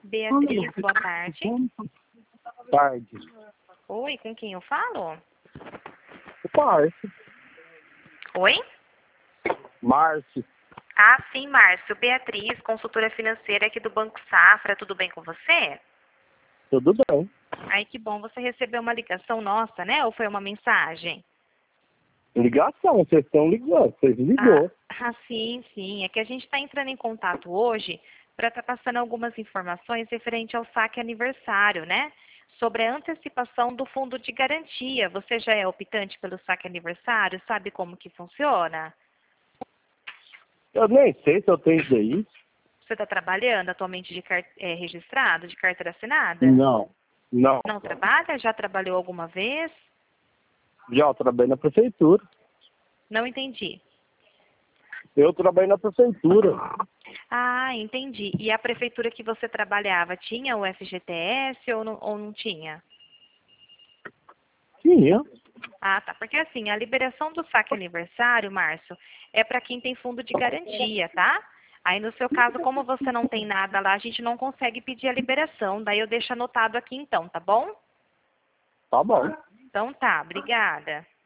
Beatriz, boa tarde. Tarde. Oi, com quem eu falo? O Márcio. Oi? Márcio. Ah, sim, Márcio. Beatriz, consultora financeira aqui do Banco Safra. Tudo bem com você? Tudo bem. Ai, que bom. Você recebeu uma ligação nossa, né? Ou foi uma mensagem? Ligação, vocês estão ligando, vocês ligou. Sim, sim. É que a gente está entrando em contato hoje para estar passando algumas informações referente ao saque aniversário, né? Sobre a antecipação do fundo de garantia. Você já é optante pelo saque aniversário? Sabe como que funciona? Eu nem sei se eu tenho isso aí. Você está trabalhando atualmente registrado, de carteira assinada? Não. Não. Não trabalha? Já trabalhou alguma vez? Já eu trabalhei na prefeitura. Não entendi. Eu trabalhei na prefeitura. Ah, entendi. E a prefeitura que você trabalhava tinha o FGTS ou não tinha? Tinha. Ah, tá. Porque assim, a liberação do saque aniversário, Márcio, é para quem tem fundo de garantia, tá? Aí no seu caso, como você não tem nada lá, a gente não consegue pedir a liberação. Daí eu deixo anotado aqui então, tá bom? Tá bom. Então tá, obrigada.